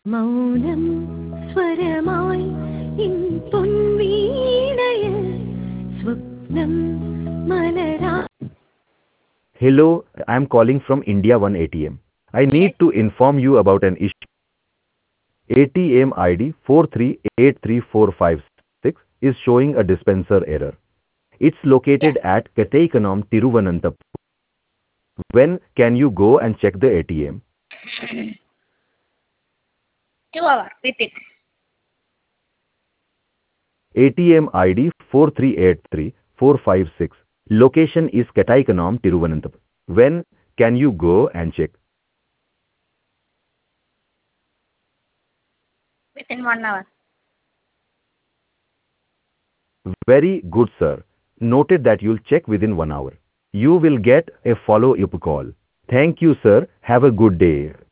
മൗനം സ്വരമായി ഇൻ പൊൻവീണയിൽ സ്വപ്നം മലരാ. Hello, I am calling from India One ATM. I need to inform you about an issue. ATM ID 4383456 is showing a dispenser error. It's located at Kataikanam, Tiruvananthapuram. When can you go and check the ATM? 2 hours. Repeat. ATM ID 4383456. Location is Kataikanam, Tiruvananthapuram. When can you go and check? Within 1 hour. Very good, sir. Noted that you'll check within 1 hour. You will get a follow-up call. Thank you, sir. Have a good day.